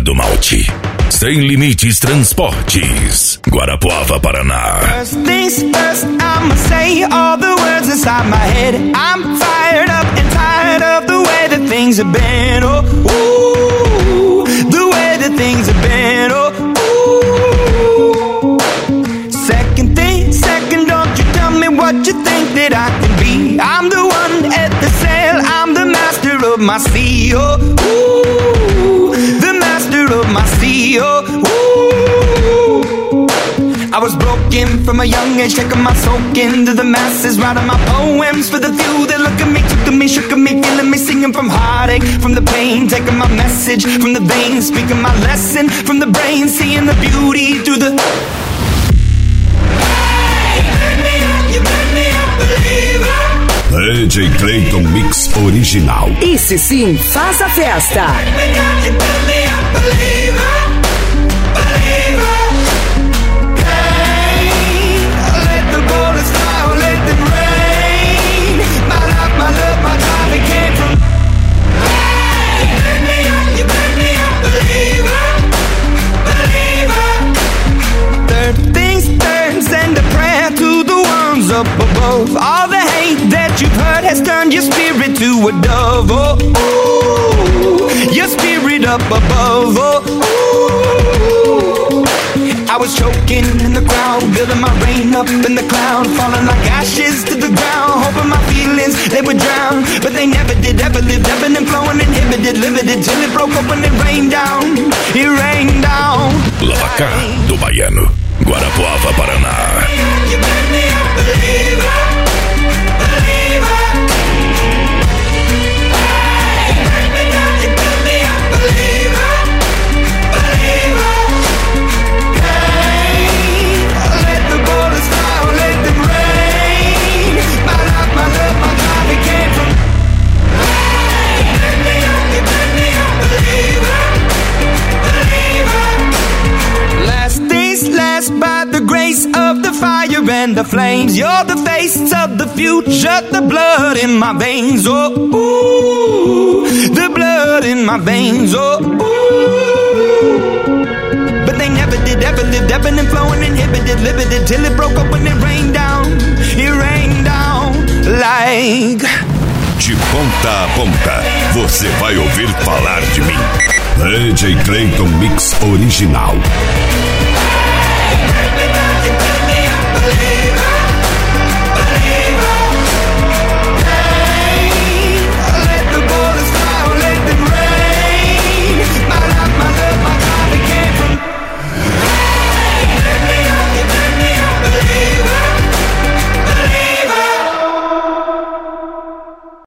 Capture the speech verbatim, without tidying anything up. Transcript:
do Malte. Sem Limites Transportes, Guarapuava, Paraná. First things first, I'ma say all the words inside my head. I'm fired up and tired of the way that things have been. Oh, ooh, the way that things have been. Oh, ooh. Second thing, second, don't you tell me what you think that I can be. I'm the one at the sail, I'm the master of my sea. Oh, ooh, the master of my sea. Oh, ooh. I was broken from a young age, taking my soak into the masses, writing my poems for the few that look at me, took to me, shook at me, feeling me, singing from heartache, from the pain, taking my message from the veins, speaking my lesson from the brain, seeing the beauty through the... Hey, burn me up, you burn me up, believer. D J Clayton Mix Original. Esse sim faz a festa. Burn me up, you burn me up, believer. Believer. Up above, all the hate that you've heard has turned your spirit to a dove. Oh, ooh, your spirit up above. Oh, ooh. I was choking in the crowd, building my rain up in the cloud, falling like ashes to the ground, hoping my feelings they would drown, but they never did. Ever lived, ebbing and flowing, inhibited, limited, till it broke up and it rained down. It rained down. Lavacar do Baiano, Guarapuava, Paraná. You made me a believer, believer. Hey, you made me down, you made me a believer, believer. Hey, let the borders fly, let them rain. My life, my love, my life, it came from. Hey, you made me a, you made me a believer, believer. Last days last by the grace of the fire and the flames. You're the face of the future, the blood in my veins. Oh, ooh, the blood in my veins. Oh, ooh. But they never did, ever lived, ebbing and flowing, inhibited, limited, till it broke up when it rained down. It rained down like... De ponta a ponta, você vai ouvir falar de mim. D J Clayton Mix Original.